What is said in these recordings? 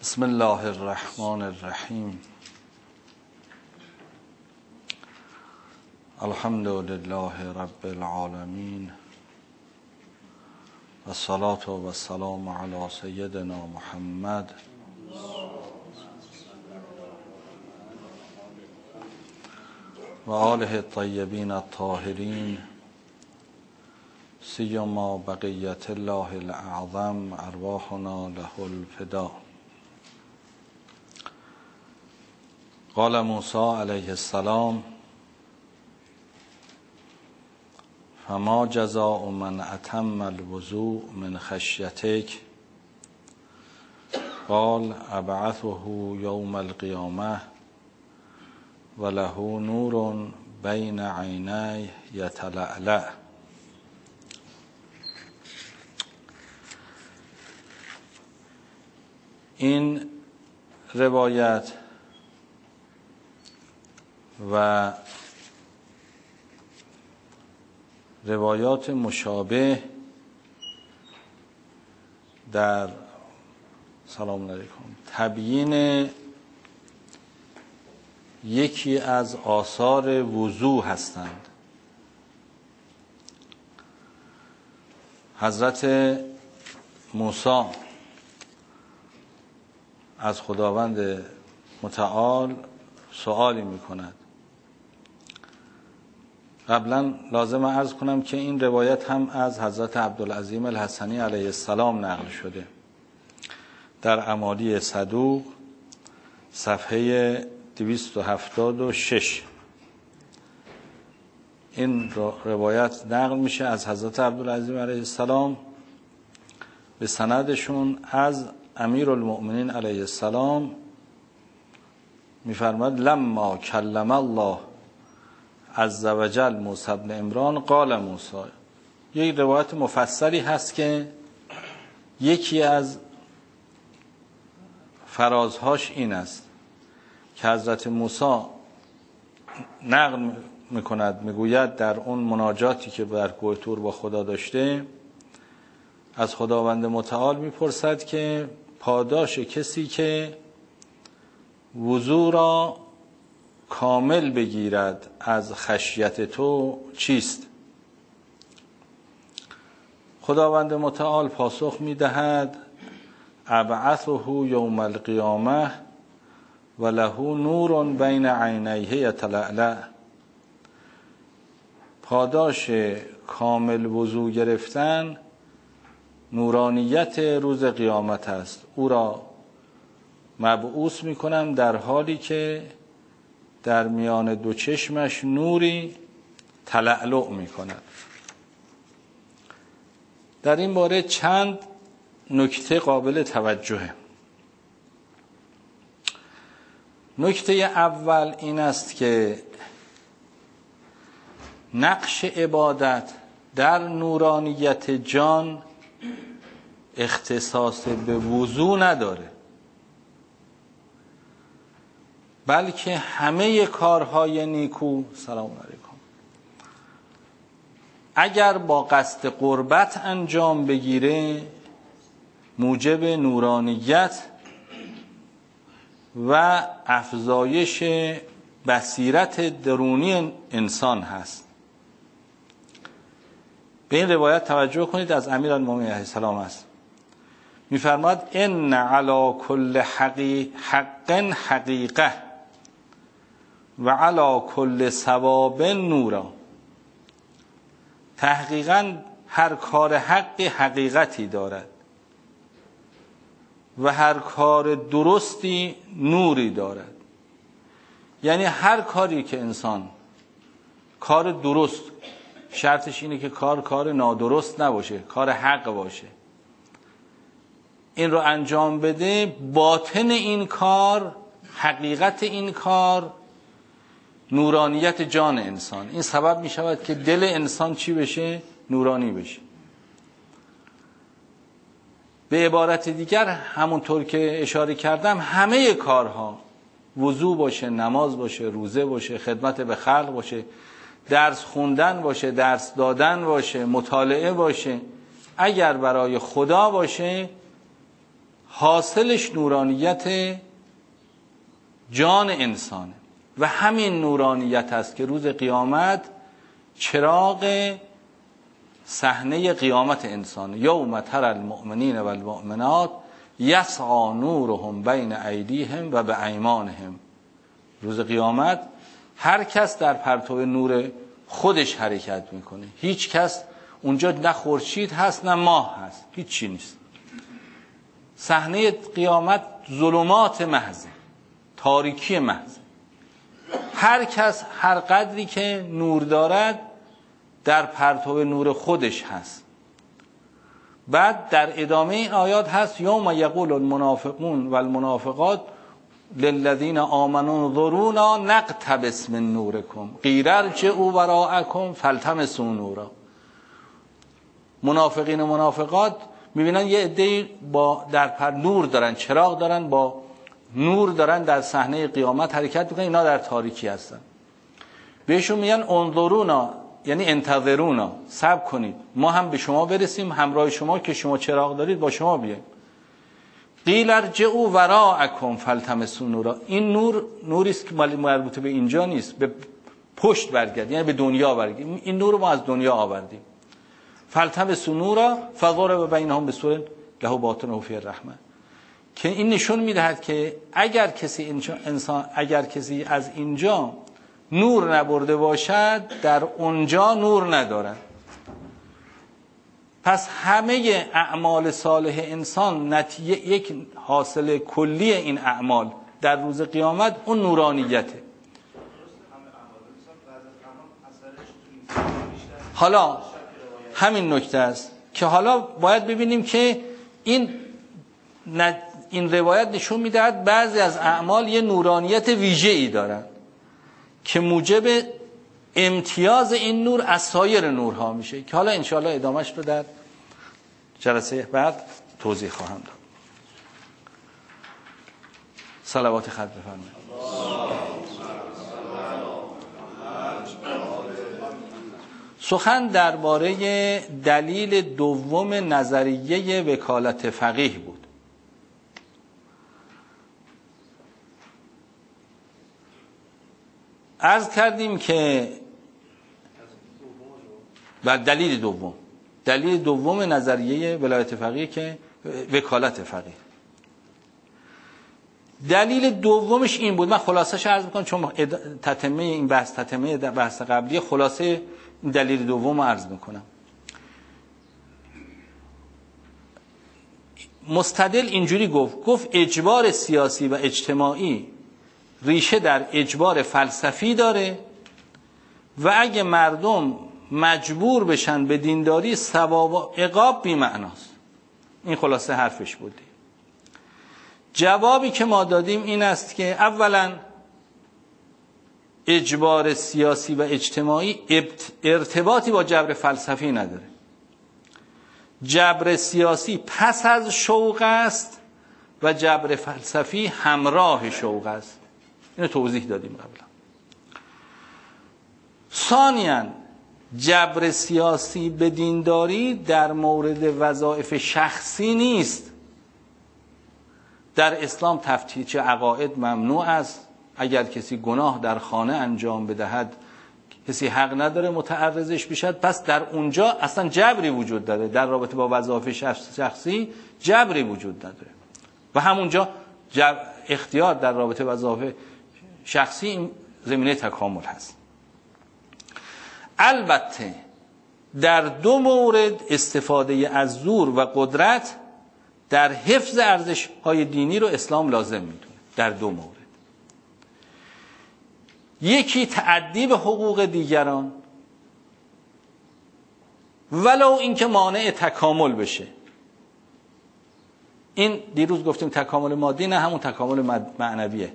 بسم الله الرحمن الرحیم. الحمد لله رب العالمین و الصلاة و السلام علی سیدنا محمد و آله الطیبین الطاهرین سیما بقیت الله الاعظم ارواحنا له الفدا. قال موسی علیه السلام فما جزاء من اتم الوضوء من خشیتک قال ابعثه یوم القیامه وله نور بین عینیه یتلألأ. این روایت و روایات مشابه در سلام علیکم تبیین یکی از آثار وضو هستند. حضرت موسی از خداوند متعال سوالی می کند. قبلا لازم عرض کنم که این روایت هم از حضرت عبدالعظیم الحسنی علیه السلام نقل شده در اعمالی صدوق صفحه 276. این روایت نقل میشه از حضرت عبدالعظیم علیه السلام به سندشون از امیرالمؤمنین علیه السلام میفرماد لما کلم الله عز وجل موسی بن عمران قال موسی. یک روایت مفصلی هست که یکی از فرازهاش این است که حضرت موسی نقل میکند، میگوید در اون مناجاتی که در کوه طور با خدا داشته از خداوند متعال میپرسد که پاداش کسی که وضو را کامل بگیرد از خشیت تو چیست؟ خداوند متعال پاسخ میدهد ابعثه یوم القیامه و له نور بین عینیه یتلألأ. پاداش کامل وضو گرفتن نورانیت روز قیامت است. او را مبعوث میکنم در حالی که در میان دو چشمش نوری تلألؤ میکند. در این باره چند نکته قابل توجهه. نکته اول این است که نقش عبادت در نورانیت جان اختصاص به وضو نداره، بلکه همه کارهای نیکو سلام علیکم اگر با قصد قربت انجام بگیره موجب نورانیت و افزایش بصیرت درونی انسان هست. به این روایت توجه کنید، از امیرالمومنین علیه السلام است. می‌فرماد ان علی کل حق حقیقه و علی کل ثواب نورا. تحقیقاً هر کار حقی حقیقتی دارد و هر کار درستی نوری دارد. یعنی هر کاری که انسان کار درست، شرطش اینه که کار نادرست نباشه، کار حق باشه، این رو انجام بده، باطن این کار، حقیقت این کار نورانیت جان انسان. این سبب می شود که دل انسان چی بشه؟ نورانی بشه. به عبارت دیگر همونطور که اشاره کردم همه کارها، وضو باشه، نماز باشه، روزه باشه، خدمت به خلق باشه، درس خوندن باشه، درس دادن باشه، مطالعه باشه، اگر برای خدا باشه حاصلش نورانیت جان انسانه و همین نورانیت است که روز قیامت چراغ صحنه قیامت انسانه. یوم تری المؤمنین و المؤمنات یسعی نورهم بین ایدیهم و بایمانهم. روز قیامت هر کس در پرتو نور خودش حرکت میکنه. هیچ کس اونجا نه خورشید هست نه ماه هست، هیچ چی نیست. صحنه قیامت ظلمات محض، تاریکی محض. هر کس هر قدری که نور دارد در پرتو نور خودش هست. بعد در ادامه این آیات هست یوم یقول المنافقون والمنافقات للذین آمنوا انظرونا نقتبس من نورکم قیل ارجعوا وراءکم فالتمسوا نورا. منافقین و منافقات میبینن یه عده‌ای با در نور دارن، چراغ دارن، با نور دارن در صحنه قیامت حرکت میکنن، اینا در تاریکی هستن. بهشون میگن انظرونا، یعنی انتظرونا، صبر کنید ما هم به شما برسیم، همراه شما که شما چراغ دارید با شما بیایم. قیل ارجعوا وراءکم فالتمسوا نورا. این نوری است که مربوط به اینجا نیست، به پشت برگرد، یعنی به دنیا برگرد. این نور رو ما از دنیا آوردیم. فالتمسوا نورا فضرب بینهم بسور له باطنه فیه الرحمه. که این نشون میدهد که اگر کسی از اینجا نور نبرده باشد در اونجا نور ندارد. پس همه اعمال صالح انسان یک حاصل کلی این اعمال در روز قیامت اون نورانیته. حالا همین نکته است که حالا باید ببینیم که این روایت نشون میدهد بعضی از اعمال یه نورانیت ویژه‌ای دارند که موجب امتیاز این نور از سایر نورها میشه که حالا انشاءالله ادامهش رو در جلسه بعد توضیح خواهم داد. صلوات خط بفرمایید. سخن درباره دلیل دوم نظریه وکالت فقیه بود. عرض کردیم که بر دلیل دوم نظریه ولایت فقیه که وکالت فقیه، دلیل دومش این بود. من خلاصش عرض میکنم چون تتمه این بحث قبلی، خلاصه دلیل دوم عرض میکنم. مستدل اینجوری گفت اجبار سیاسی و اجتماعی ریشه در اجبار فلسفی داره و اگه مردم مجبور بشن به دینداری ثواب و عقاب بی معناست. این خلاصه حرفش بودی. جوابی که ما دادیم این است که اولا اجبار سیاسی و اجتماعی ارتباطی با جبر فلسفی نداره. جبر سیاسی پس از شوق است و جبر فلسفی همراه شوق است. اینو توضیح دادیم قبلا. ثانیاً جبر سیاسی به دینداری در مورد وظایف شخصی نیست. در اسلام تفتیش عقاید ممنوع است. اگر کسی گناه در خانه انجام بدهد کسی حق نداره متعرضش بشد. پس در اونجا اصلا جبری وجود داره، در رابطه با وظایف شخصی جبری وجود نداره و همونجا اختیار در رابطه با وظایف شخصی زمینه تکامل هست. البته در دو مورد استفاده از زور و قدرت در حفظ ارزش‌های دینی رو اسلام لازم میدونه. در دو مورد، یکی تعدی به حقوق دیگران ولو اینکه مانع تکامل بشه. این دیروز گفتیم تکامل مادی نه، همون تکامل معنویه.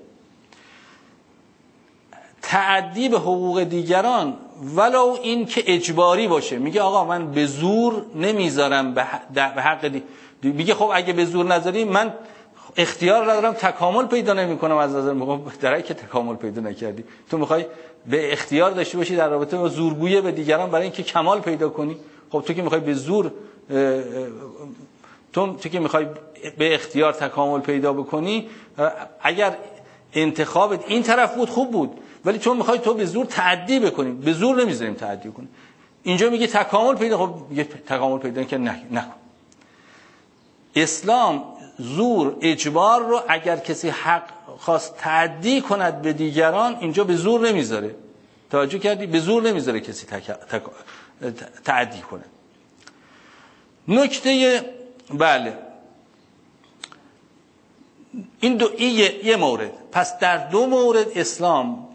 تعدی به حقوق دیگران ولو این که اجباری باشه. میگه آقا من به زور نمیذارم به حق میگه خب اگه به زور نذاری من اختیار ندارم، تکامل پیدا نمیکنم. از نظر میگم درایی که تکامل پیدا نکردی، تو میخوای به اختیار داشته باشی در رابطه با زورگویی به دیگران برای اینکه کمال پیدا کنی. خب تو که میخوای به زور تو که میخوای به اختیار تکامل پیدا بکنی، اگر انتخابت این طرف بود خوب بود، ولی چون میخوای تو به زور تعدی بکنی، به زور نمیذاریم تعدی کنی. اینجا میگه تکامل پیدا، خب میگه تکامل پیدا که نکن. اسلام زور، اجبار رو اگر کسی حق خواست تعدی کند به دیگران، اینجا به زور نمیذاره. توجه کردی؟ به زور نمیذاره کسی تعدی کنه. نکته بله، این یه مورد. پس در دو مورد اسلام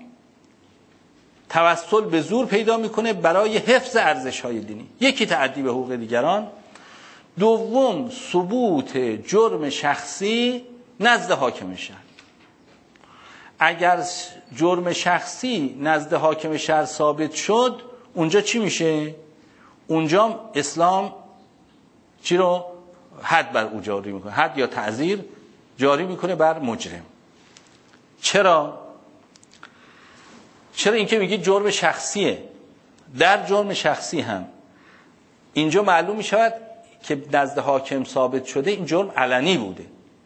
توسل به زور پیدا میکنه برای حفظ ارزش‌های دینی. یکی تعدی به حقوق دیگران، دوم ثبوت جرم شخصی نزد حاکم شهر. اگر جرم شخصی نزد حاکم شهر ثابت شد، اونجا چی میشه؟ اونجا اسلام چی رو؟ حد بر او جاری میکنه، حد یا تعزیر جاری میکنه بر مجرم. چرا اینکه میگه جرم شخصیه. در جرم شخصی هم اینجا معلوم میشود که نزد حاکم ثابت شده این جرم علنی بوده.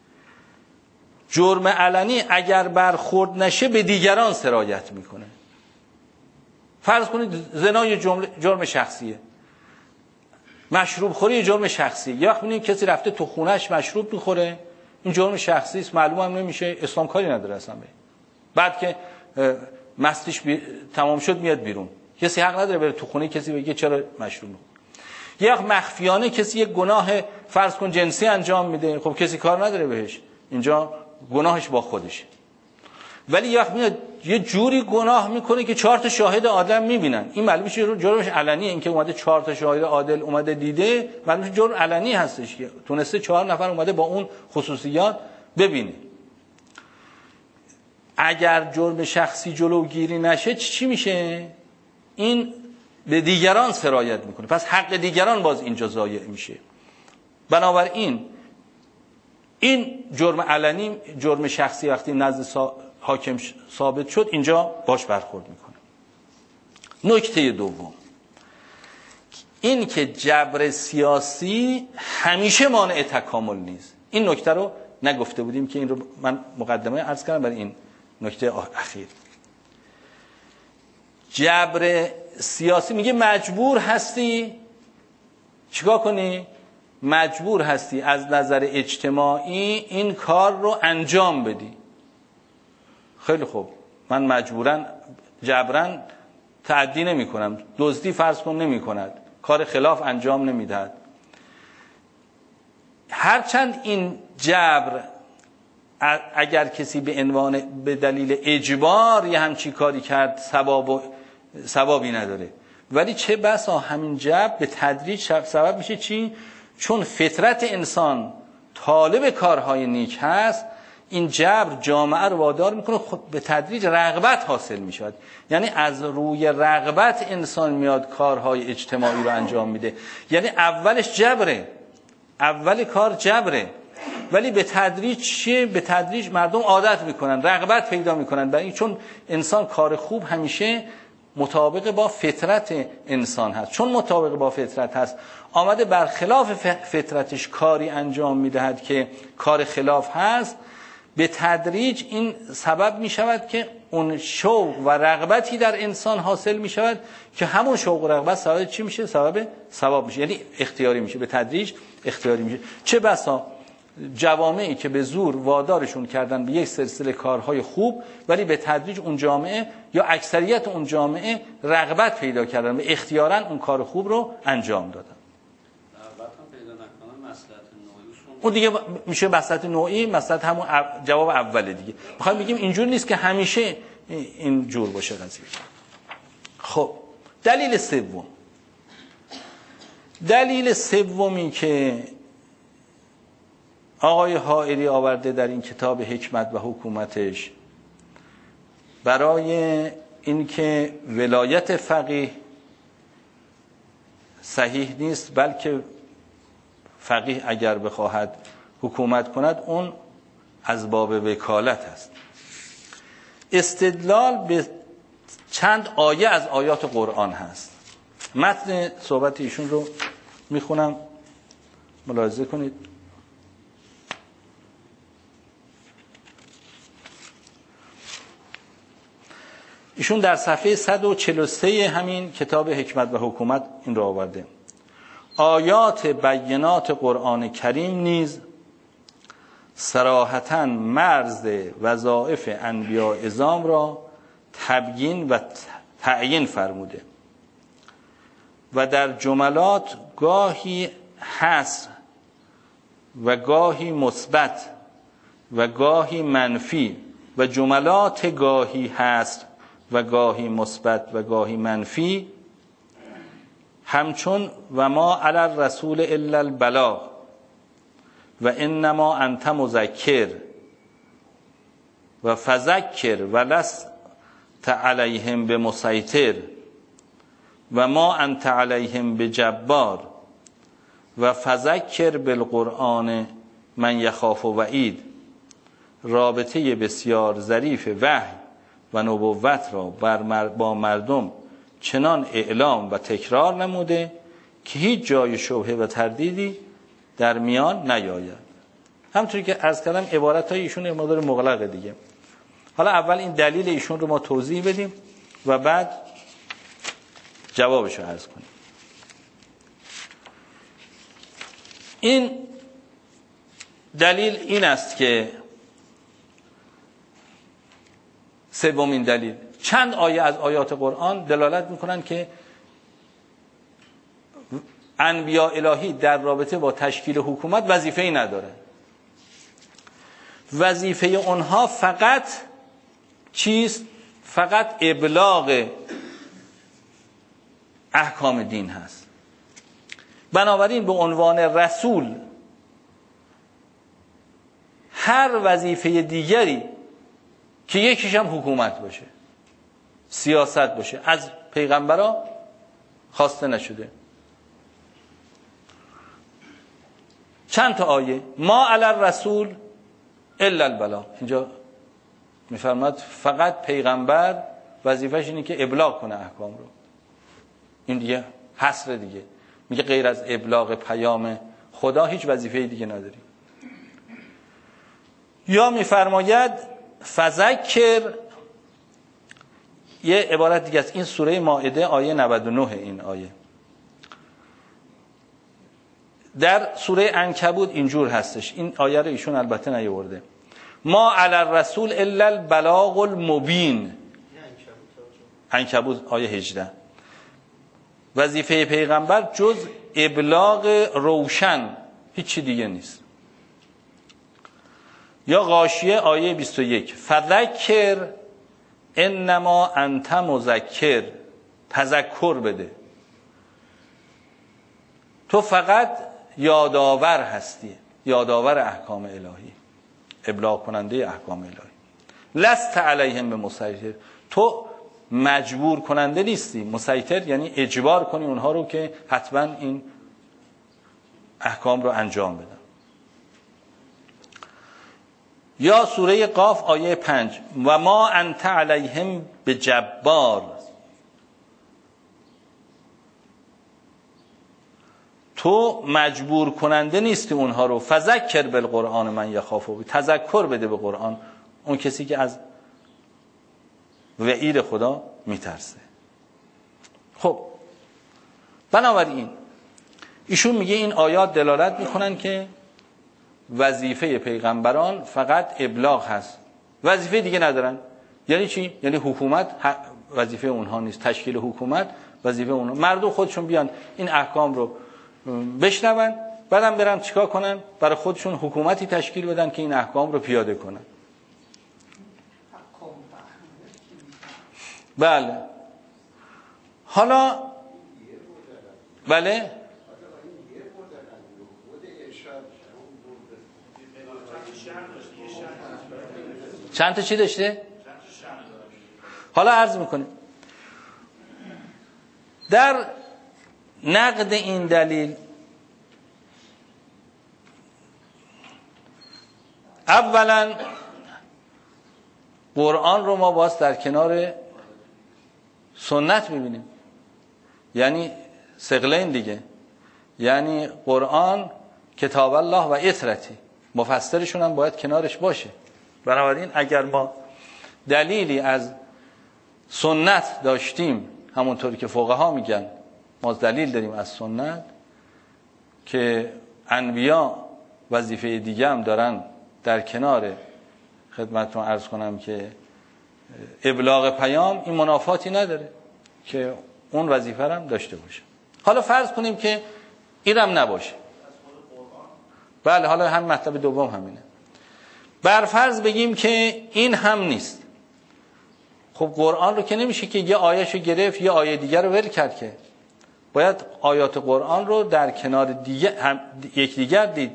جرم علنی اگر برخورد نشه به دیگران سرایت میکنه. فرض کنید زنا یه جرم شخصیه، مشروب خوری جرم شخصی. یا وقتی کسی رفته تو خونهش مشروب میخوره، این جرم شخصی است، معلوم هم نمیشه، اسلام کاری نداره اصلا به. بعد که مستیش تمام شد میاد بیرون، کسی حق نداره بره تو خونه کسی بگه چرا مشروب میخوری. یا مخفیانه کسی یک گناه فرض کن جنسی انجام میده، خب کسی کار نداره بهش، اینجا گناهش با خودشه. ولی یا میاد یه جوری گناه میکنه که 4 تا شاهد عادل میبینن، این معلومه جرمش علنیه. این که اومده 4 تا شاهد عادل اومده دیده، معلومه جرم علنی هستش که تونسته 4 نفر اومده با اون خصوصیات ببینه. اگر جرم شخصی جلوگیری نشه چی میشه؟ این به دیگران سرایت میکنه، پس حق دیگران باز اینجا ضایع میشه. بنابراین این جرم علنی، جرم شخصی وقتی نزد حاکم ثابت شد، اینجا باش برخورد میکنه. نکته دوم این که جبر سیاسی همیشه مانع تکامل نیست. این نکته رو نگفته بودیم که این رو من مقدمه عرض کردم برای این نکته اخیر. جبر سیاسی میگه مجبور هستی چیکار کنی؟ مجبور هستی از نظر اجتماعی این کار رو انجام بدی. خیلی خوب، من مجبورن جبرن تعدی نمی کنم، دزدی فرض کن نمی کند، کار خلاف انجام نمی دهد. هرچند این جبر اگر کسی به دلیل اجبار یه همچی کاری کرد ثوابی نداره، ولی چه بسا همین جبر به تدریج سبب میشه چی؟ چون فطرت انسان طالب کارهای نیک هست، این جبر جامعه رو وادار میکنه خود به تدریج رغبت حاصل میشود. یعنی از روی رغبت انسان میاد کارهای اجتماعی رو انجام میده. یعنی اولش جبره، اول کار جبره، ولی به تدریج چیه؟ به تدریج مردم عادت میکنن، رغبت پیدا میکنن، برای چون انسان کار خوب همیشه مطابق با فطرت انسان هست. چون مطابق با فطرت هست، آمده برخلاف فطرتش کاری انجام میدهد که کار خلاف هست، به تدریج این سبب می شود که اون شوق و رغبتی در انسان حاصل می شود که همون شوق و رغبت سبب چی میشه؟ سبب ثواب میشه، یعنی اختیاری میشه، به تدریج اختیاری میشه. چه بسا جوامعی که به زور وادارشون کردن به یک سلسله کارهای خوب، ولی به تدریج اون جامعه یا اکثریت اون جامعه رغبت پیدا کردن و اختیاراً اون کار خوب رو انجام دادن. اون دیگه میشه مصلحت نوعی، مصلحت همون جواب اوله دیگه. میخوایم بگیم اینجور نیست که همیشه این جور باشه قضیه. خب دلیل سومی که آقای حائری آورده در این کتاب حکمت و حکومتش برای اینکه ولایت فقیه صحیح نیست، بلکه فقیه اگر بخواهد حکومت کند اون از باب وکالت است. استدلال به چند آیه از آیات قرآن هست. متن صحبت ایشون رو میخونم، ملاحظه کنید. ایشون در صفحه 143 همین کتاب حکمت و حکومت این را آورده: آیات بینات قرآن کریم نیز صراحتاً مرز وظایف انبیاء عظام را تبیین و تعیین فرموده و در جملات گاهی حصر و گاهی مثبت و گاهی منفی و جملات گاهی حصر و گاهی مثبت و گاهی منفی، همچون و ما علی الرسول الا البلاغ و انما انت مذکر و فذکر ولست علیهم بمسیطر و ما انت علیهم بجبار و فذکر بالقرآن من یخاف وعید، رابطه بسیار ظریف وحی و نبوت را با مردم چنان اعلام و تکرار نموده که هیچ جای شبهه و تردیدی در میان نیاید. همونطوری که عرض کردم عبارت‌های ایشون مقدار مغلقه دیگه. حالا اول این دلیل ایشون رو ما توضیح بدیم و بعد جوابش رو عرض کنیم. این دلیل این است که سومین دلیل، چند آیه از آیات قرآن دلالت میکنن که انبیاء الهی در رابطه با تشکیل حکومت وظیفه‌ای نداره. وظیفه اونها فقط چیست؟ فقط ابلاغ احکام دین هست. بنابراین به عنوان رسول هر وظیفه دیگری که یکیش هم حکومت باشه، سیاست باشه، از پیغمبرا خواسته نشده. چند تا آیه ما علی الرسول الا البلاغ، اینجا میفرماد فقط پیغمبر وظیفه‌ش اینه که ابلاغ کنه احکام رو. این دیگه حصر دیگه، میگه غیر از ابلاغ پیام خدا هیچ وظیفه دیگه نداری. یا میفرماید فذکر، یه عبارت دیگه است، این سوره مائده آیه 99 این آیه. در سوره عنکبوت اینجور هستش، این آیه رو ایشون البته نیاورده: ما علی الرسول الا البلاغ المبین. عنکبوت آیه 18. وظیفه پیغمبر جز ابلاغ روشن هیچی دیگه نیست. یا غاشیه آیه 21 فذکر انما انت مذکر، تذکر بده، تو فقط یادآور هستی، یادآور احکام الهی، ابلاغ کننده احکام الهی. لست علیهم بمسیطر، تو مجبور کننده نیستی. مسیطر یعنی اجبار کنی اونها رو که حتما این احکام رو انجام بدن. یا سوره قاف آیه 5 و ما انت علیهم بجبار، تو مجبور کننده نیستی اونها رو. فذکر بالقرآن من یخاف وعید، تذکر بده به قرآن اون کسی که از وعید خدا میترسه. خب بنابراین ایشون میگه این آیات دلالت میکنن که وظیفه پیغمبران فقط ابلاغ هست، وظیفه دیگه ندارن. یعنی چی؟ یعنی حکومت وظیفه اونها نیست، تشکیل حکومت وظیفه اونها. مردم خودشون بیان این احکام رو بشنون، بعدم برن چیکار کنن؟ برای خودشون حکومتی تشکیل بدن که این احکام رو پیاده کنن. بله. حالا بله چند تا چی داشته؟ حالا عرض میکنه در نقد این دلیل اولا قرآن رو ما باز در کنار سنت میبینیم، یعنی ثقلین دیگه، یعنی قرآن کتاب الله و اطرتی، مفسرشون هم باید کنارش باشه. بنابراین اگر ما دلیلی از سنت داشتیم، همونطوری که فقها میگن ما دلیل داریم از سنت که انبیا وظیفه دیگه هم دارن در کنار خدمتتون عرض کنم که ابلاغ پیام، این منافاتی نداره که اون وظیفه هم داشته باشه. حالا فرض کنیم که اینم نباشه. بله، حالا هم مطلب دوم همینه. بر فرض بگیم که این هم نیست. خب قرآن رو که نمیشه که یه آیه‌شو گرفت یه آیه دیگر رو ول کرد، که باید آیات قرآن رو در کنار یکدیگر دید.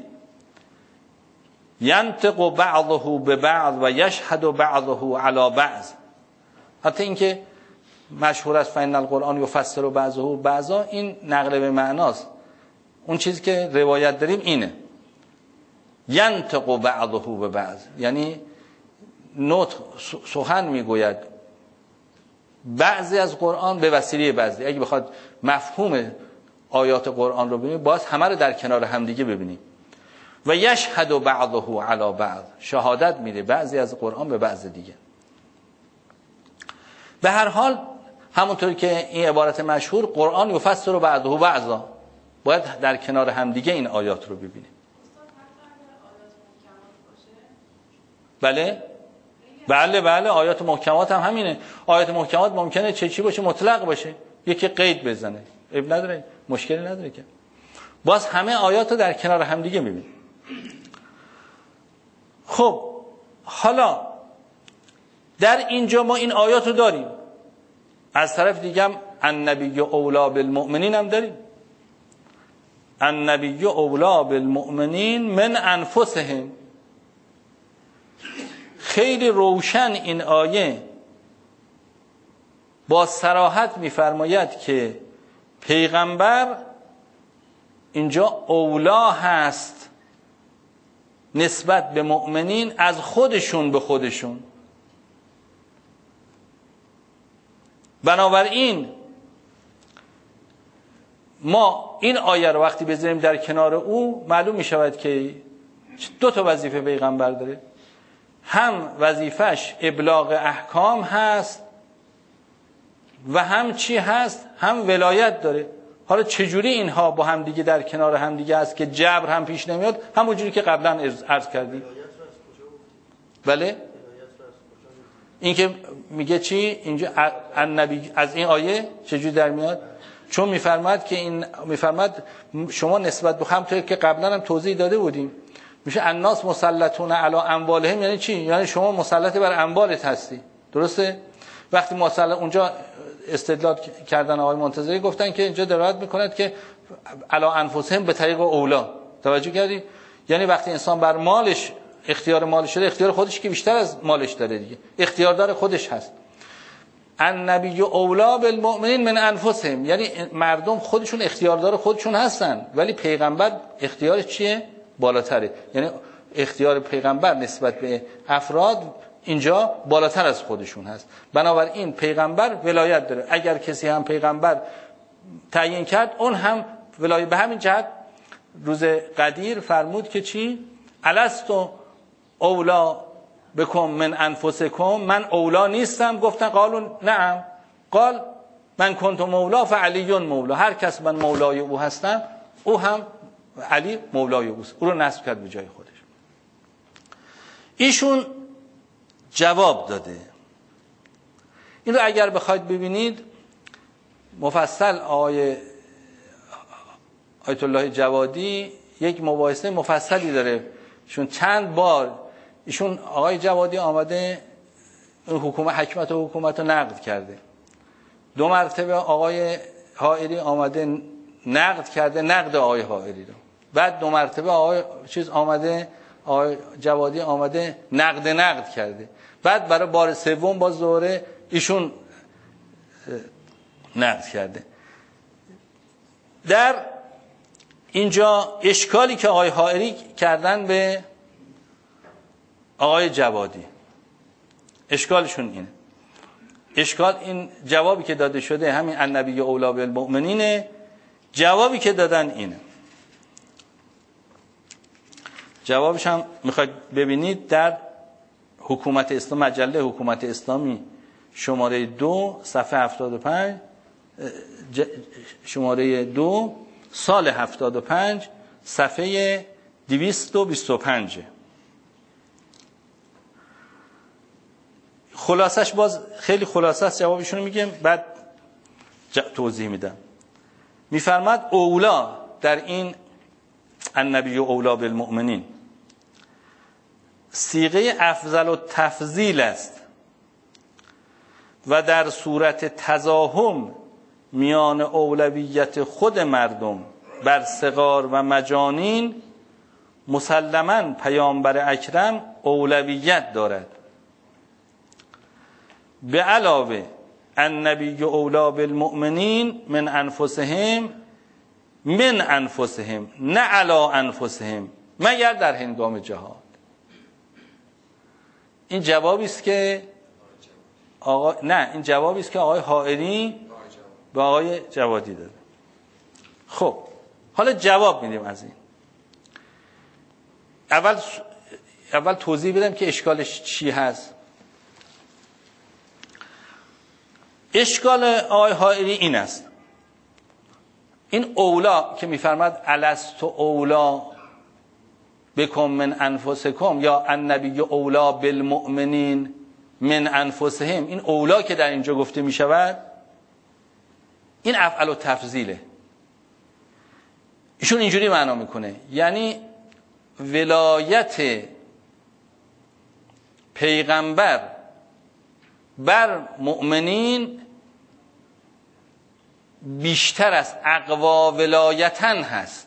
ینطق بعضه ببعض و یشهد بعضه علی بعض. حتی اینکه مشهور است فإن القرآن یفسر بعضه بعضا، این نقل به معناست. اون چیزی که روایت داریم اینه ینطق بعضه ببعض، یعنی نطق سخن میگوید بعضی از قرآن به وسیله بعضی. اگه بخواد مفهوم آیات قرآن رو ببینید باز همه رو در کنار همدیگه ببینید. و یشهد بعضه علی بعض، شهادت میده بعضی از قرآن به بعض دیگه. به هر حال همونطور که این عبارت مشهور قرآن یفسر بعضه بعضا، باید در کنار همدیگه این آیات رو ببینیم. بله آیات محکمات هم همینه. آیات محکمات ممکنه چی باشه؟ مطلق باشه، یکی قید بزنه، اب نداره، مشکلی نداره که. باز همه آیات رو در کنار هم دیگه میبینیم. خب حالا در اینجا ما این آیات رو داریم، از طرف دیگه هم النبی اولی بالمؤمنین هم داریم. النبی اولی بالمؤمنین من انفسهم. خیلی روشن این آیه با صراحت می‌فرماید که پیغمبر اینجا اولا هست نسبت به مؤمنین از خودشون به خودشون. بنابراین ما این آیه رو وقتی بذاریم در کنار او، معلوم می شود که دو تا وظیفه پیغمبر داره. هم وظیفش ابلاغ احکام هست و هم چی هست؟ هم ولایت داره. حالا چجوری اینها با هم دیگه در کنار هم دیگه است که جبر هم پیش نمیاد؟ همونجوری که قبلا عرض کردیم. بله؟ این که میگه چی؟ اینجا النبی از این آیه چجوری در میاد؟ چون میفرماد شما نسبت به همونطور که قبلا هم توضیح داده بودیم، میشه الناس مسلطون علی اموالهم. یعنی چی؟ یعنی شما مسلط بر اموالت هستی. درسته؟ وقتی مسلط اونجا استدلال کردن آقای منتظری گفتن که اینجا دلالت میکند که علی انفسهم به طریق اولا. توجه کردی؟ یعنی وقتی انسان بر مالش اختیار مالش شده، اختیار خودش که بیشتر از مالش داره دیگه، اختیاردار خودش هست. النبی اولا بالمؤمنین من انفسهم، یعنی مردم خودشون اختیاردار خودشون هستن، ولی پیغمبر اختیارش چیه؟ بالاتره. یعنی اختیار پیغمبر نسبت به افراد اینجا بالاتر از خودشون هست. بنابراین پیغمبر ولایت داره. اگر کسی هم پیغمبر تعیین کرد، اون هم ولایت. به همین جهت روز قدیر فرمود که چی؟ الستو اولا بکن من انفسکم، من اولا نیستم؟ گفتن قالون نعم. قال من کنت مولا فعلی مولا، هر کس من مولای او هستم او هم علی مولای اوست. او رو نصب کرد به جای خودش. ایشون جواب داده. این رو اگر بخواید ببینید مفصل آیت الله جوادی یک مباحثه مفصلی داره. ایشون چند بار آقای جوادی آمده حکمت و حکومت رو نقد کرده. 2 مرتبه آقای حائری آمده نقد کرده، نقد آقای حائری رو. بعد 2 مرتبه آقای جوادی آمده نقد کرده. بعد برای بار سوم باز دوره ایشون نقد کرده. در اینجا اشکالی که آقای حائری کردن به آقای جوادی، اشکالشون اینه. این جوابی که داده شده همین النبی اولی بالمؤمنینه. جوابی که دادن اینه. جوابش هم میخواید ببینید در حکومت اسلام، مجله حکومت اسلامی شماره 2 صفحه 75 شماره 2 سال 75 صفحه 225. خلاصش باز خیلی خلاصه است، جوابشون رو میگم بعد توضیح میدم. میفرماد اولا در این النبی اولا بالمؤمنین صیغه افضل و تفضیل است و در صورت تزاحم میان اولویت خود مردم بر صغار و مجانین مسلماً پیامبر اکرم اولویت دارد. به علاوه النبی اولا بالمؤمنین من انفسهم نه علی انفسهم مگر در هنگام جهاد. این جوابی است که این جوابی است که آقای حائری به آقای جوادی داده. خب حالا جواب میدیم از این. اول توضیح بدم که اشکالش چی هست. اشکال آقای حائری این است، این اولا که میفرماد الستو اولا بکم من انفسکم یا النبی اولا بالمؤمنین من انفسهم، این اولا که در اینجا گفته میشود این افعل و تفضیله. ایشون اینجوری معنا میکنه، یعنی ولایت پیغمبر بر مؤمنین بیشتر از اقوا ولایتن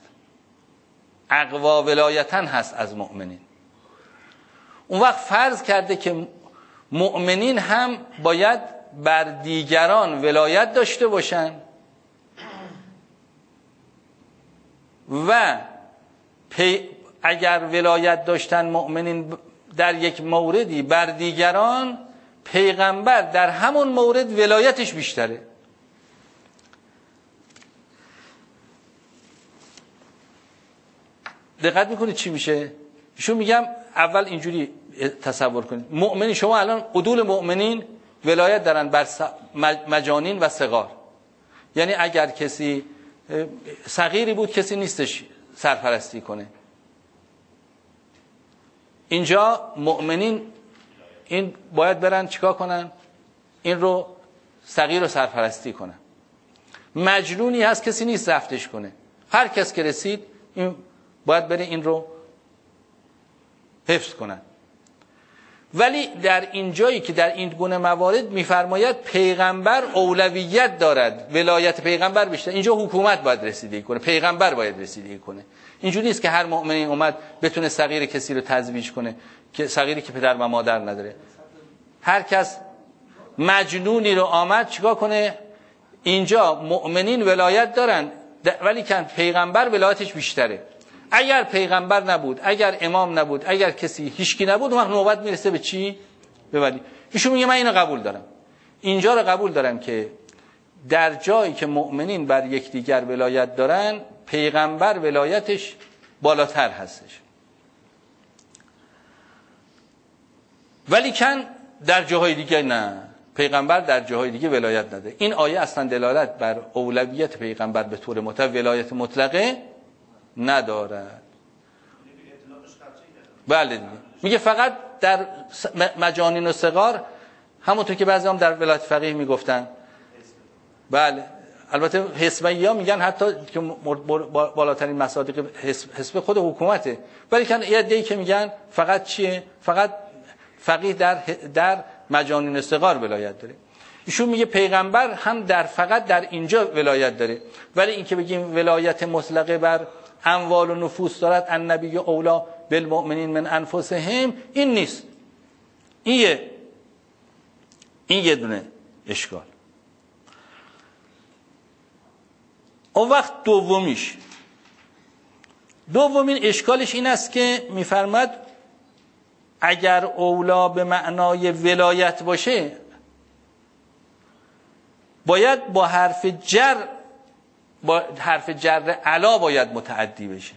هست از مؤمنین. اون وقت فرض کرده که مؤمنین هم باید بر دیگران ولایت داشته باشن و اگر ولایت داشتن مؤمنین در یک موردی بر دیگران، پیغمبر در همون مورد ولایتش بیشتره. دقت میکنید چی میشه؟ ایشون میگم اول اینجوری تصور کنید، مؤمنین شما الان عدول مؤمنین ولایت دارن بر مجانین و صغار، یعنی اگر کسی صغیری بود کسی نیستش سرپرستی کنه. اینجا مؤمنین این باید برن چیکار کنن؟ این رو صغیر رو سرپرستی کنن. مجنونی هست کسی نیست رفتش کنه، هر کس که رسید این باید بره این رو حفظ کنن. ولی در این جایی که در این گونه موارد میفرماید پیغمبر اولویت دارد، ولایت پیغمبر بیشتر، اینجا حکومت باید رسیدگی کنه، پیغمبر باید رسیدگی کنه. اینجوری نیست که هر مؤمنی اومد بتونه صغیر کسی رو تزویج کنه، که صغیری که پدر و مادر نداره. هر کس مجنونی رو آمد چیکار کنه؟ اینجا مؤمنین ولایت دارن ولی که پیغمبر ولایتش بیشتره. اگر پیغمبر نبود، اگر امام نبود، اگر کسی هیچکی نبود، اون وقت نوبت میرسه به چی؟ به ولی. ایشون میگه من اینو قبول دارم، اینجا رو قبول دارم که در جایی که مؤمنین بر یکدیگر ولایت دارن، پیغمبر ولایتش بالاتر هستش. ولی کن در جاهای دیگه نه، پیغمبر در جاهای دیگه ولایت نداره. این آیه اصلا دلالت بر اولویت پیغمبر به طور مطلق ولایت مطلقه ندارد. بله میگه فقط در مجانین و صغار، همونطور که بعضی هم در ولایت فقیه میگفتن. بله البته حسبی ها میگن حتی که بالاترین مصادیق حسب خود حکومته، ولی که یه عده‌ای که میگن فقط چیه؟ فقط فقیه در مجانین و صغار ولایت داره. ایشون میگه پیغمبر هم فقط در اینجا ولایت داره، ولی این که بگیم ولایت مطلقه بر اموال و نفوس دارد النبی اولا بالمؤمنین من انفسهم، این نیست. این یه دونه اشکال. اون وقت دومین اشکالش این است که میفرماد اگر اولا به معنای ولایت باشه باید با حرف جر علا باید متعدی بشه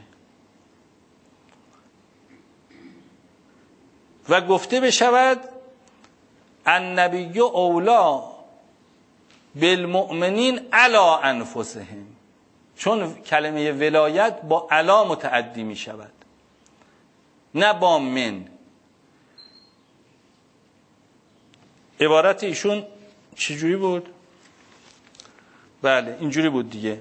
و گفته بشود النبی اولا بالمؤمنین علی انفسهم، چون کلمه ولایت با علی متعدی می شود نه با من. عبارت ایشون چجوری بود؟ بله اینجوری بود دیگه.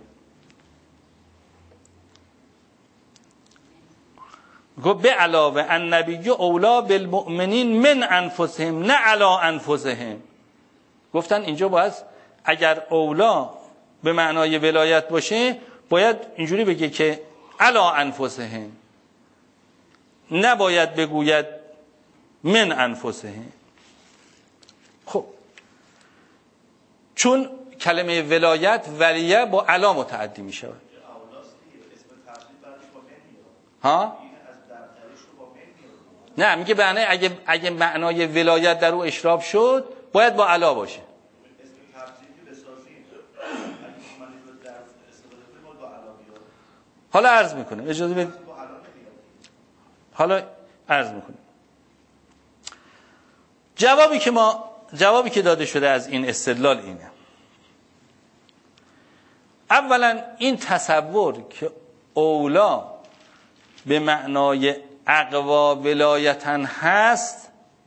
گفت به علاوه النبی اولا بالمؤمنین من انفسهم نه علی انفسهم. گفتن اینجا باید اگر اولا به معنای ولایت باشه باید اینجوری بگه که علی انفسهم، نباید بگوید من انفسهم. خب چون کلمه ولایت ولیه با علی متعدی می شود. ها؟ نه میگه بعنی اگه معنای ولایت در او اشراب شد باید با علا باشه. حالا عرض میکنه، اجازه بدید حالا عرض میکنه. جوابی که داده شده از این استدلال اینه. اولا این تصور که اولا به معنای اقوا ولایتن هست،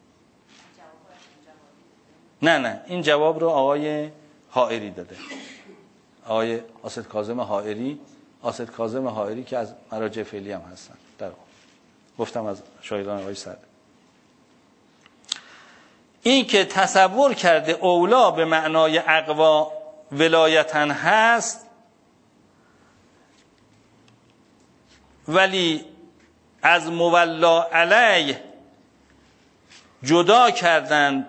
نه این جواب رو آقای حائری داده، آقای آسد کاظم حائری که از مراجع فعلی هم هستن. در گفتم از شاگردان آقای سعد. این که تصور کرده اولا به معنای اقوا ولایتن هست ولی از مولا علیه جدا کردن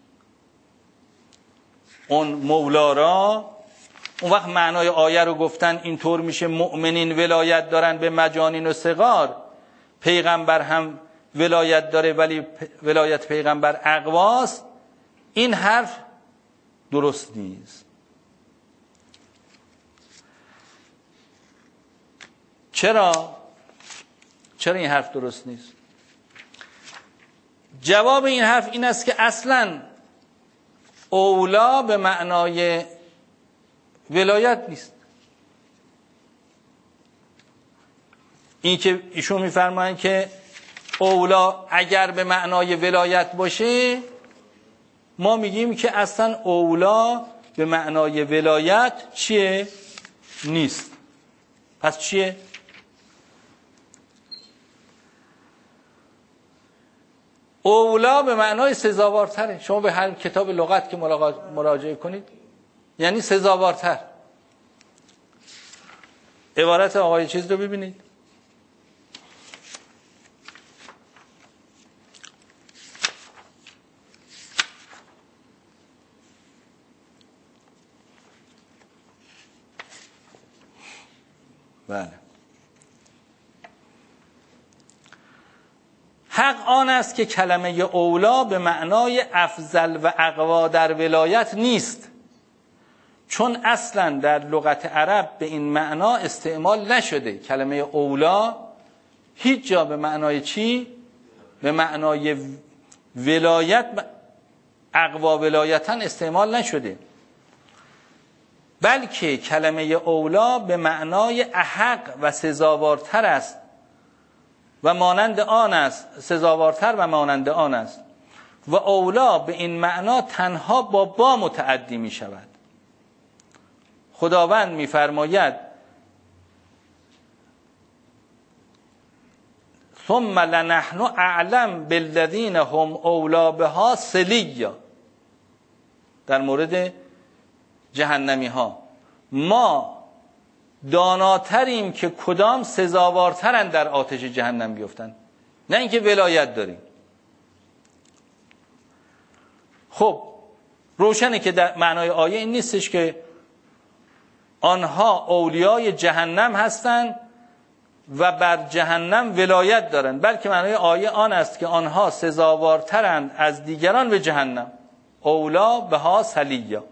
اون مولا را، اون وقت معنای آیه رو گفتن اینطور میشه مؤمنین ولایت دارن به مجانین و صغار، پیغمبر هم ولایت داره ولی ولایت پیغمبر اقواست. این حرف درست نیست. چرا این حرف درست نیست؟ جواب این حرف این است که اصلا اولا به معنای ولایت نیست. این که ایشون میفرمایند که اولا اگر به معنای ولایت باشه، ما میگیم که اصلا اولا به معنای ولایت چیه؟ نیست. پس چیه؟ اولا به معنای سزاوارتره. شما به هر کتاب لغت که مراجعه کنید یعنی سزاوارتر. عبارت آقای چیز رو ببینید، بله. حق آن است که کلمه اولا به معنای افضل و اقوا در ولایت نیست، چون اصلا در لغت عرب به این معنا استعمال نشده. کلمه اولا هیچ جا به معنای چی؟ به معنای ولایت، اقوا ولایتن استعمال نشده، بلکه کلمه اولا به معنای احق و سزاوارتر است و مانند آن است، سزاوارتر و مانند آن است. و اولا به این معنا تنها با متعدی می شود. خداوند می فرماید ثم لنحن اعلم بالذین هم اولا بها صلیا، در مورد جهنمی ها ما داناتریم که کدام سزاوارترن در آتش جهنم بیفتن، نه اینکه ولایت داریم. خب روشنه که در معنای آیه این نیستش که آنها اولیای جهنم هستند و بر جهنم ولایت دارند، بلکه معنای آیه آن است که آنها سزاوارترند از دیگران به جهنم، اولا بها صلیا.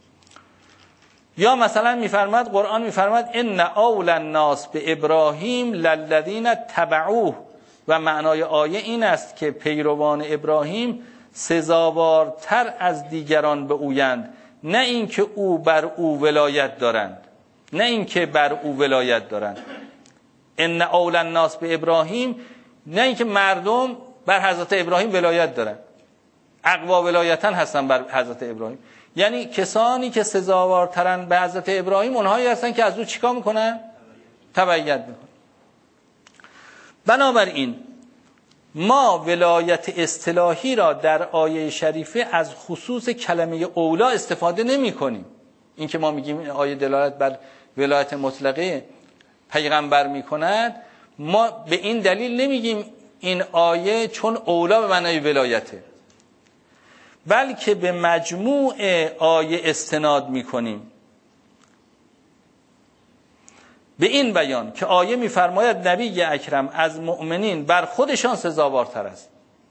یا مثلا میفرماد قرآن میفرماد ان اول الناس به ابراهیم للذین تبعوه، و معنای آیه این است که پیروان ابراهیم سزاوارتر از دیگران به اویند، نه اینکه او بر او ولایت دارند، نه اینکه بر او ولایت دارند. ان اول الناس به ابراهیم، نه اینکه مردم بر حضرت ابراهیم ولایت دارند، اقوا ولایتن هستن بر حضرت ابراهیم. یعنی کسانی که سزاوارترن به حضرت ابراهیم اونهایی هستن که از او چیکار میکنن؟ تبعیت میکنن. بنابراین ما ولایت اصطلاحی را در آیه شریفه از خصوص کلمه اولا استفاده نمی کنیم. این که ما میگیم این آیه دلالت بر ولایت مطلقه پیغمبر میکند، ما به این دلیل نمیگیم این آیه چون اولا به معنای ولایته، بلکه به مجموع آیه استناد میکنیم به این بیان که آیه میفرماید نبی اکرم از مؤمنین بر خودشان سزاوارتر است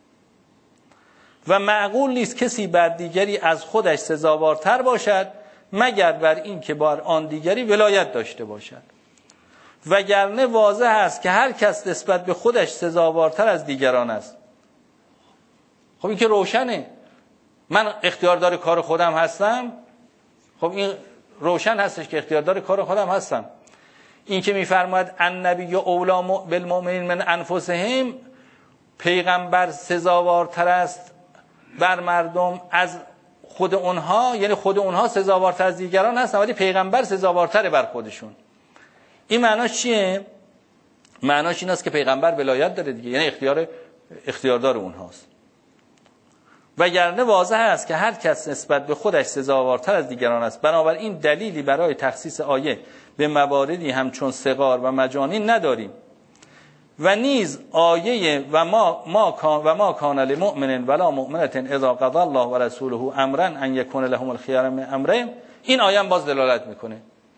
و معقول نیست کسی بر دیگری از خودش سزاوارتر باشد مگر بر این که بر آن دیگری ولایت داشته باشد، وگرنه واضح است که هر کس نسبت به خودش سزاوارتر از دیگران است. خب این که روشنه، من اختیاردار کار خودم هستم، خب این روشن هستش که اختیاردار کار خودم هستم. این که میفرماید النبی اولی بالمؤمنین من انفسهم، پیغمبر سزاوارتر است بر مردم از خود اونها، یعنی خود اونها سزاوارتر از دیگران هستن ولی پیغمبر سزاوارتر بر خودشون. این معناش چیه؟ معناش این است که پیغمبر ولایت داره دیگه، یعنی اختیاردار اونهاست. وگرنه واضح است که هر کس نسبت به خودش سزاوارتر از دیگران است. بنابراین دلیلی برای تخصیص آیه به مواردی همچون صغار و مجانین نداریم و نیز آیه و ما کان للمؤمن ولا مؤمنة اذا قضى الله و رسوله امرا ان یکون لهم الخیار من امرهم، این آیه هم باز دلالت میکنه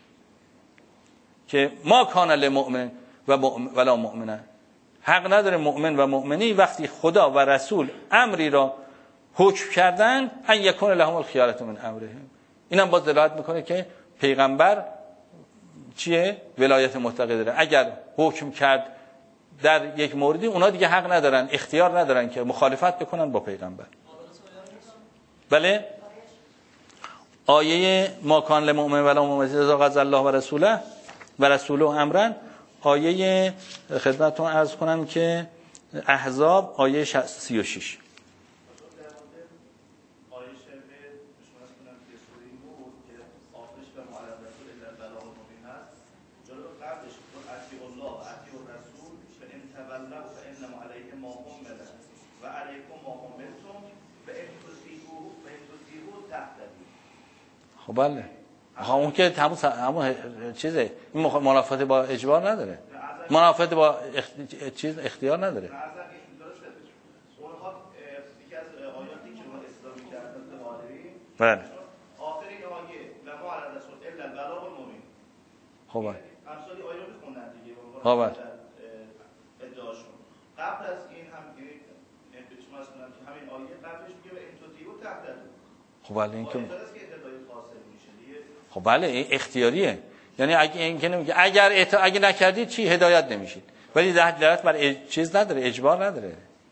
که ما کان للمؤمن ولا مؤمنة، حق نداره مؤمن و مؤمنی وقتی خدا و رسول امری را حکم کردن ان یکون لهم الخیارة من امرهم، این هم باز دلالت میکنه که پیغمبر چیه؟ ولایت مطلقه داره. اگر حکم کرد در یک موردی، اونا دیگه حق ندارن، اختیار ندارن که مخالفت بکنن با پیغمبر. بله؟ آیه ما کان للمؤمن ولا مؤمنة اذا قضى الله و رسوله امرا، آیه خدمتتون عرض کنم که احزاب آیه 36. خب بله، اون که همون چیزه، این منافات با اجبار نداره، منافات با اختیار نداره. بله. آخر این آیه و ما علی رسول الا البلاغ المبین. خب امثال آیه رو بخونن دیگه. خب ادعاشون. قبل از این هم شما اصلا همین آیه قبلش میگه ان تطیعوا تهتدوا. خب بله این که خب بله این اختیاریه، یعنی اگه این که نمیگه اگه نکردید چی هدایت نمیشید، ولی دلالت بر چیز نداره، اجبار نداره.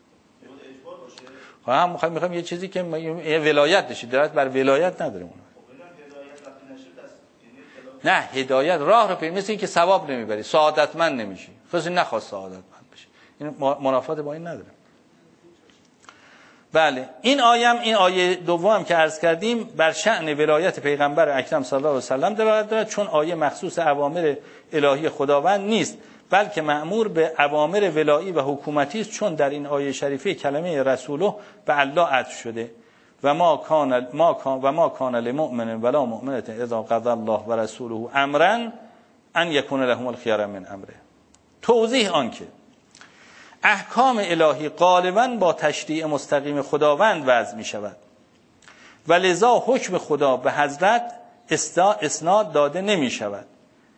خب هم میخوایم یه چیزی که ولایت داشته، دلالت بر ولایت نداره اون. نه هدایت راه رو مثل این که ثواب نمیبری، سعادتمند نمیشی، خاصی نخواست سعادتمند بشی، این منافات با این نداره. بله این آیه دوم که عرض کردیم بر شأن ولایت پیغمبر اکرم صلی الله علیه و سلم دلالت دارد، چون آیه مخصوص اوامر الهی خداوند نیست بلکه مأمور به اوامر ولایی و حکومتی است، چون در این آیه شریفه کلمه رسوله به الله عطف شده و ما کان للمؤمن ولا مؤمنة اذا قضى الله و رسوله امرا ان یکون لهم الخیار من امره. توضیح آنکه احکام الهی غالباً با تشریع مستقیم خداوند وضع می شود و لذا حکم خدا به حضرت اسناد داده نمی شود.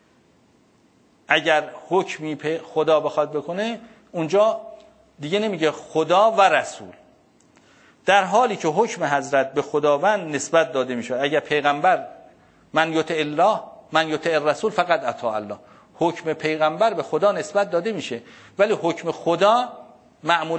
اگر حکمی خدا بخواد بکنه اونجا دیگه نمیگه خدا و رسول، در حالی که حکم حضرت به خداوند نسبت داده می شود. اگر پیغمبر من یطع الله من یطع الرسول فقط اطاع الله، حکم پیغمبر به خدا نسبت داده میشه ولی حکم خدا معمولا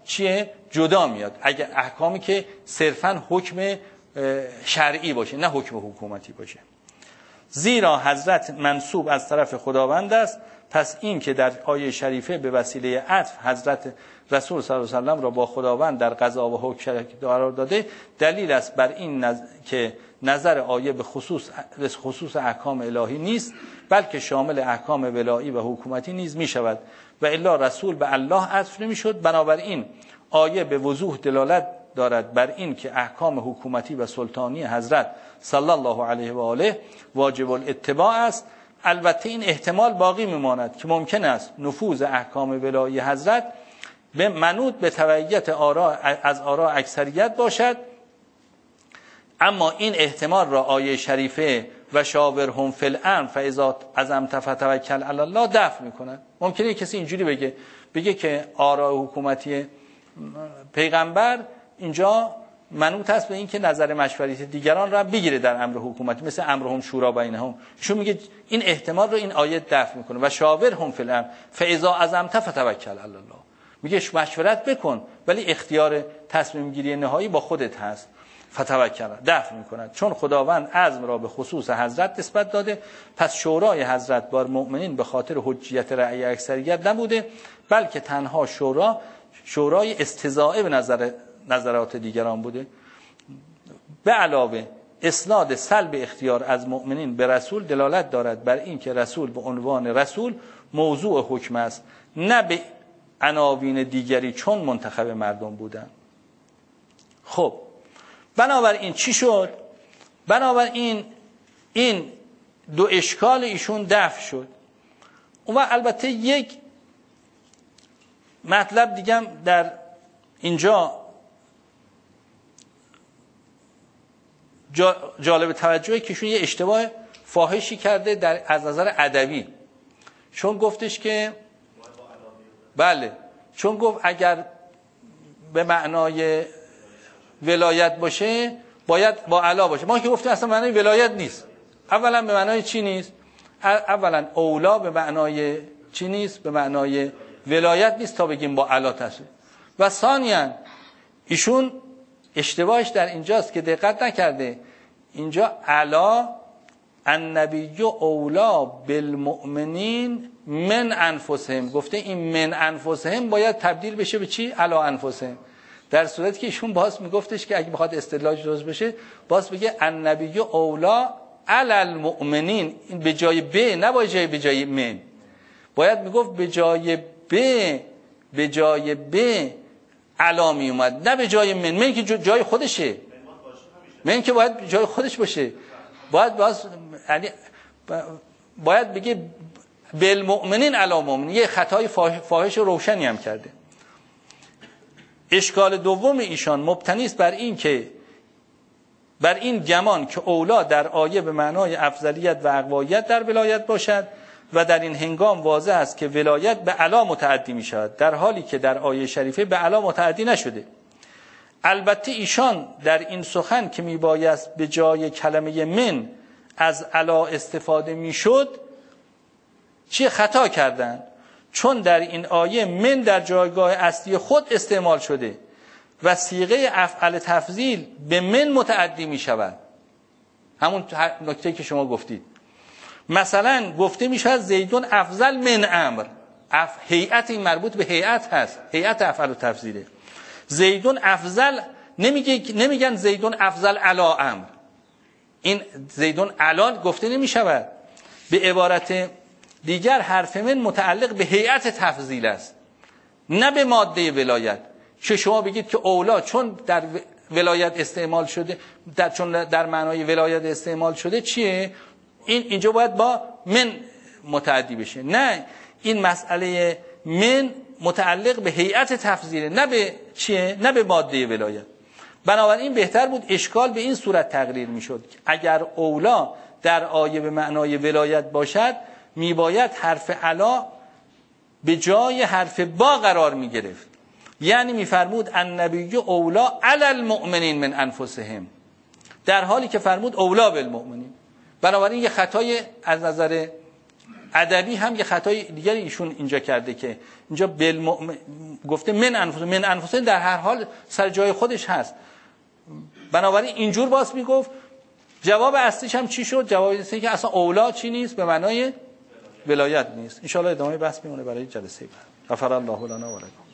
چیه؟ جدا میاد. اگر احکامی که صرفاً حکم شرعی باشه نه حکم حکومتی باشه. زیرا حضرت منسوب از طرف خداوند است، پس این که در آیه شریفه به وسیله عطف حضرت رسول صلی الله علیه و سلم را با خداوند در قضا و حکم شریک قرار داده، دلیل است بر این که نظر آیه به خصوص احکام الهی نیست، بلکه شامل احکام ولایی و حکومتی نیز می شود و الا رسول به الله عطف نمی شد. بنابراین آیه به وضوح دلالت دارد بر این که احکام حکومتی و سلطانی حضرت صلی الله علیه و آله واجب الاتباع است. البته این احتمال باقی میماند که ممکن است نفوذ احکام ولایی حضرت به منوط به تبعیت از آراء اکثریت باشد، اما این احتمال را آیه شریفه و شاورهم فی الامر فاذا عزمت فتوکل علی الله دفع میکند. ممکنه کسی اینجوری بگه که آراء حکومتی پیغمبر اینجا منوط است به این که نظر مشورتی دیگران را بگیره در امر حکومتی، مثل امرهم شورا بینهم. ایشون میگه این احتمال رو این آیه دفع میکنه و شاورهم فی الامر فاذا عزمت فتوکل علی الله. میگه مشورت بکن ولی اختیار تصمیم گیری نهایی با خودت هست. فتوکل دفع میکند چون خداوند عزم را به خصوص حضرت نسبت داده، پس شورای حضرت بر مؤمنین به خاطر حجیت رأی اکثریت نبوده، بلکه تنها شورای استضاعه به نظرات دیگران بوده. به علاوه اسناد سلب اختیار از مؤمنین به رسول دلالت دارد بر این که رسول به عنوان رسول موضوع حکم است، نه به عناوین دیگری چون منتخب مردم بودند. خب بنابراین چی شد؟ بنابراین این دو اشکال ایشون دفع شد. و البته یک مطلب دیگه در اینجا جالب توجهه که ایشون یه اشتباه فاحشی کرده از نظر ادبی. چون گفتش که بله، چون گفت اگر به معنای ولایت باشه باید با علا باشه. ما که گفتیم اصلا معنای ولایت نیست. اولا به معنای چی نیست؟ اولا اولا به معنای چی نیست؟ به معنای ولایت نیست تا بگیم با علا تصویر. و ثانیاً ایشون اشتباهش در اینجاست که دقت نکرده. اینجا علا النبی اولا بالمؤمنین من انفسهم گفته، این من انفسهم باید تبدیل بشه به چی؟ علا انفسهم. در صورتی که ایشون باز میگفتش که اگه بخواد استدلال درست بشه باز بگه النبی اولا علی المؤمنین، این به جای ب نه به جای من. باید میگفت به جای ب علا می اومد نه به جای من که جای خودشه. من که باید جای خودش باشه. باید بگه بالمؤمنین علی المؤمنین. یه خطای فاحش روشنی هم کرده. اشکال دوم ایشان مبتنی است بر این گمان که اولا در آیه به معنای افضلیت و اقوایت در ولایت باشد و در این هنگام واضح است که ولایت به علا متعدی می شود، در حالی که در آیه شریفه به علا متعدی نشده. البته ایشان در این سخن که می بایست به جای کلمه من از علا استفاده می شد چی خطا کردن؟ چون در این آیه من در جایگاه اصلی خود استعمال شده و صیغه افعل تفضیل به من متعدی می شود. همون نکته که شما گفتید. مثلا گفته می شود زیدون افضل من امر. هیئت این مربوط به هیئت هست، هیئت افعل تفضیله. زیدون افضل نمیگن زیدون افضل علا امر. این زیدون علا گفته نمی شود. به عبارت دیگر حرف من متعلق به هیئت تفضیل است نه به ماده ولایت. که شما بگید که اولا چون در ولایت استعمال شده، چون در معنای ولایت استعمال شده چیه؟ اینجا باید با من متعدی بشه. نه، این مسئله من متعلق به هیئت تفضیله نه به چیه؟ نه به ماده ولایت. بنابراین بهتر بود اشکال به این صورت تقریر میشد. اگر اولا در آیه به معنای ولایت باشد میباید حرف علا به جای حرف با قرار میگرفت. یعنی میفرمود النبی اولا علی المؤمنین من انفسهم، در حالی که فرمود اولا بالمؤمنین. بنابراین یه خطای از نظر ادبی هم یه خطای دیگری ایشون اینجا کرده که اینجا گفته من انفسهم در هر حال سر جای خودش هست. بنابراین اینجور باز میگفت. جواب اصلیش هم چی شد؟ جواب اینه که اصلا اولا چی نیست، به معنای ولایت نیست. ان شاء الله ادامه بحث میمونه برای جلسه بعد. غفر الله لنا و لکم.